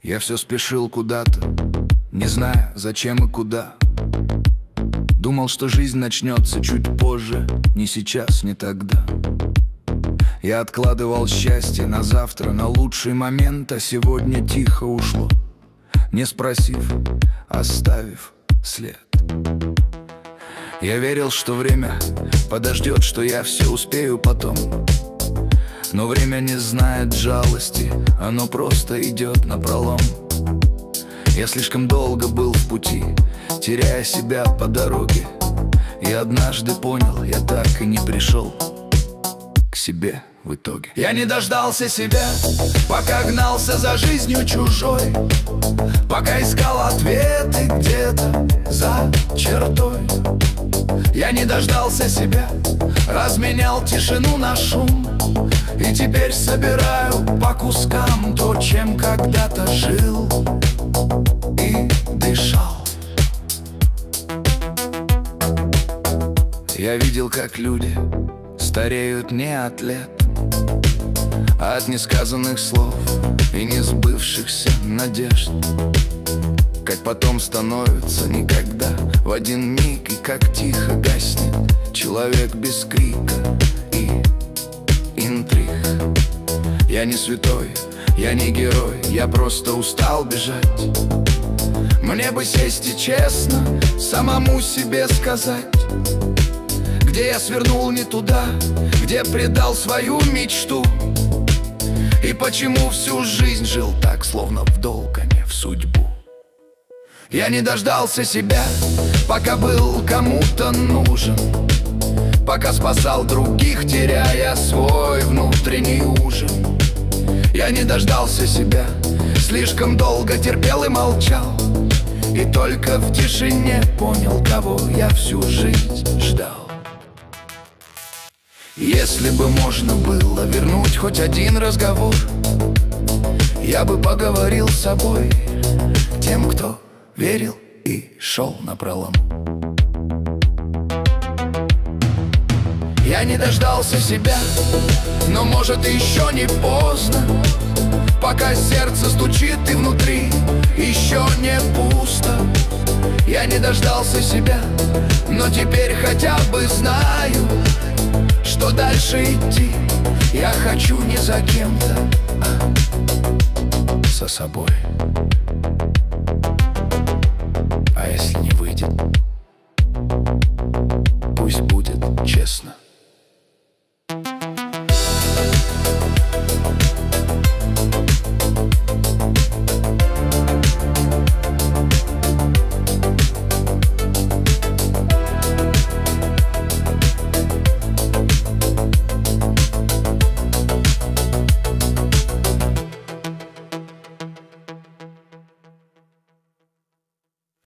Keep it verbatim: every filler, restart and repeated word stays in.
Я все спешил куда-то, не зная, зачем и куда. Думал, что жизнь начнется чуть позже, не сейчас, не тогда. Я откладывал счастье на завтра, на лучший момент, а сегодня тихо ушло, не спросив, оставив след. Я верил, что время подождет, что я все успею потом. Но время не знает жалости, оно просто идет напролом. Я слишком долго был в пути, теряя себя по дороге. И однажды понял, я так и не пришел к себе в итоге. Я не дождался себя, пока гнался за жизнью чужой, пока искал ответы где-то за чертой. Я не дождался себя, разменял тишину на шум, и теперь собираю по кускам то, чем когда-то жил и дышал. Я видел, как люди стареют не от лет, а от несказанных слов и несбывшихся надежд. Как потом становится никогда в один миг, и как тихо гаснет человек без крика и интриг. Я не святой, я не герой, я просто устал бежать. Мне бы сесть и честно самому себе сказать, где я свернул не туда, где предал свою мечту, и почему всю жизнь жил так, словно в долг, а не в судьбу. Я не дождался себя, пока был кому-то нужен, пока спасал других, теряя свой внутренний ужин. Я не дождался себя, слишком долго терпел и молчал, и только в тишине понял, кого я всю жизнь ждал. Если бы можно было вернуть хоть один разговор, я бы поговорил с собой, тем, кто верил и шел напролом. Я не дождался себя, но может еще не поздно, пока сердце стучит и внутри еще не пусто. Я не дождался себя, но теперь хотя бы знаю, что дальше идти я хочу не за кем-то, а со собой. А если не выйдет, пусть будет честно.